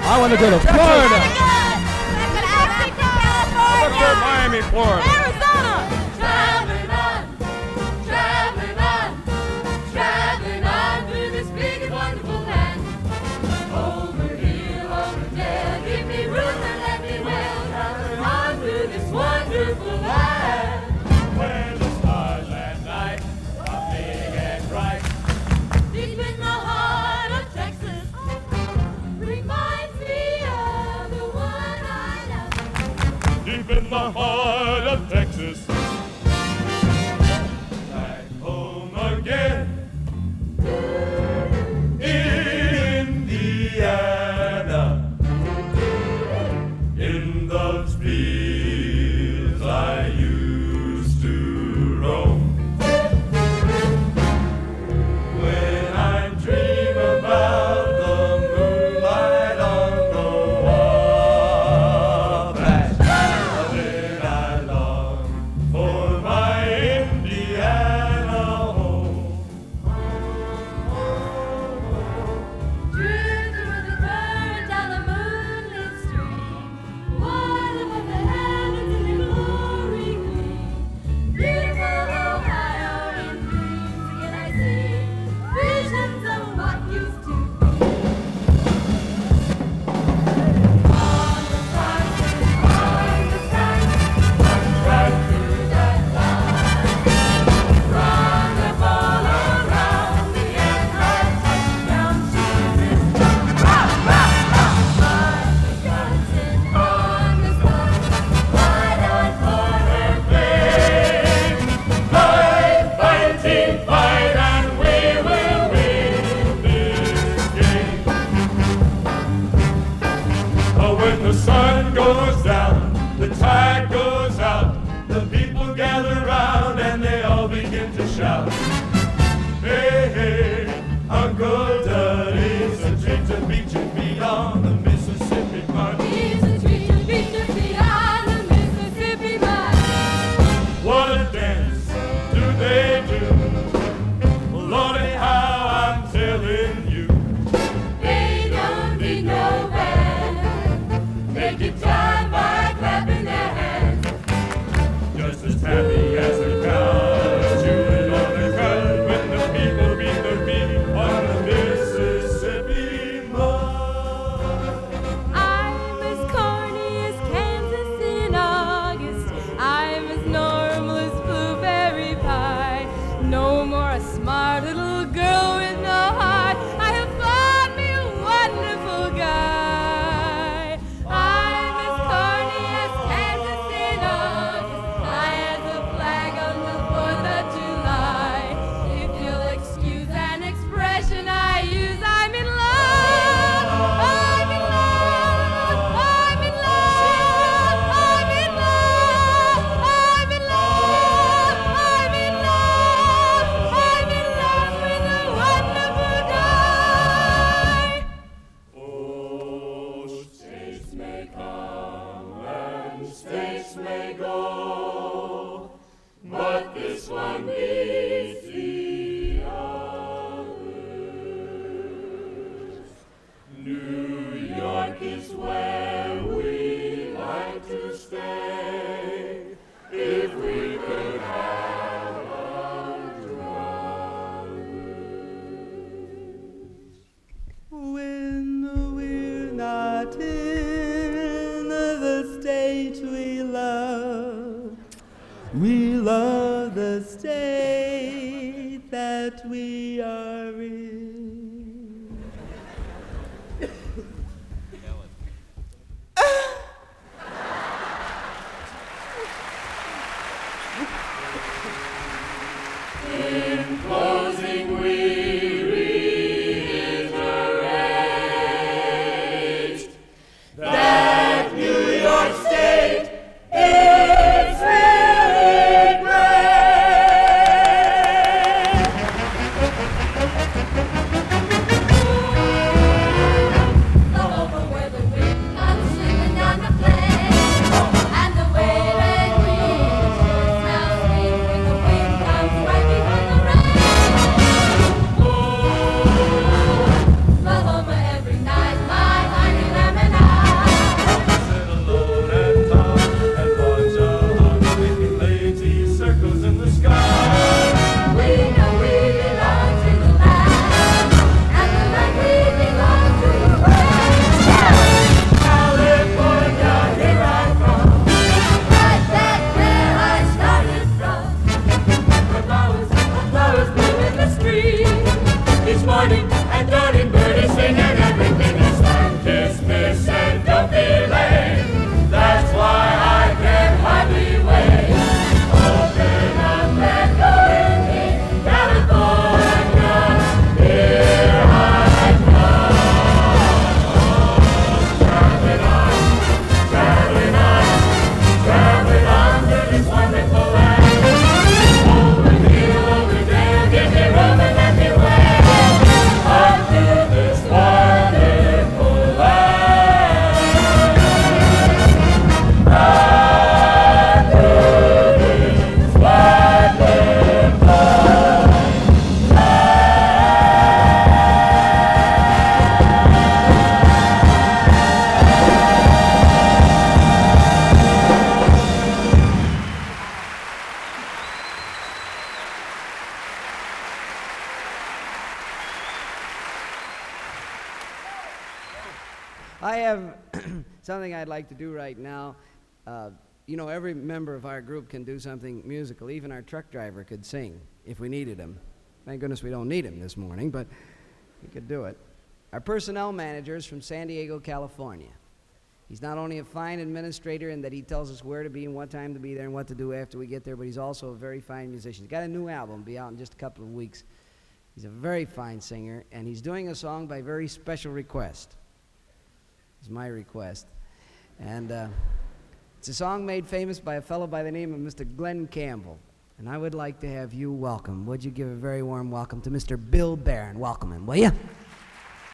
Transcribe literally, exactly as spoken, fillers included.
I want to go to Florida. Let's go to Miami, Florida. Arizona. Traveling on, traveling on, traveling on through this big and wonderful land. Over here, over there, give me room and let me well. Traveling on through this wonderful land. Where the stars at night are big and bright. Deep in the heart of Texas, reminds me of the one I love. Deep in the heart of Texas. Back home again. Indiana. In those fields I used to roam. When I dream about the moonlight on the Wabash, then I long for my Indiana home. Drift with the current down the moonlit stream, wide above the heavens in their glory gleam. Beautiful Ohio in dreams again I see, visions of what used to be. On the time, on the time, right through that line, from the ball around the end of touchdown, she missed the rock, rock, rock. But the guns in on the spot, wide on for her Fight, fighting, fight, and we will win this game. Oh, when the sun goes down, the tide goes out, the people gather round and they all begin to shout. Hey, hey, Uncle Duddy's a treat to beat you beyond the Mississippi mud. He's a treat to beat the beyond the Mississippi mud. What a dance do they do? Lordy, how I'm telling you. They don't need no band. They keep time by clapping their hands. Just as happy as a cow, chewing on the cud when the people beat the beat on the Mississippi mud. I'm as corny as Kansas in August. I'm as normal as blueberry pie. No more a smart little girl with no heart. I have found me a wonderful guy. I'm as corny as Kansas in August. High as a flag on the fourth of July. If you'll excuse an expression I use, I'm in love. I'm in love. I'm in love. I'm in love. I'm in love. I'm in love. I'm in love with a wonderful guy. Oh, states may come and states may go, but this one beats the others. New York is where we like to stay. If we could have a When we're not in the state we love, we love the state that we are in. In closing, we reiterate that New York State is really great. I have something I'd like to do right now. Uh, you know, every member of our group can do something musical. Even our truck driver could sing if we needed him. Thank goodness we don't need him this morning, but he could do it. Our personnel manager is from San Diego, California. He's not only a fine administrator in that he tells us where to be and what time to be there and what to do after we get there, but he's also a very fine musician. He's got a new album, be out in just a couple of weeks. He's a very fine singer, and he's doing a song by very special request. It's my request. And uh, it's a song made famous by a fellow by the name of Mister Glenn Campbell. And I would like to have you welcome. Would you give a very warm welcome to Mister Bill Barron? Welcome him, will you?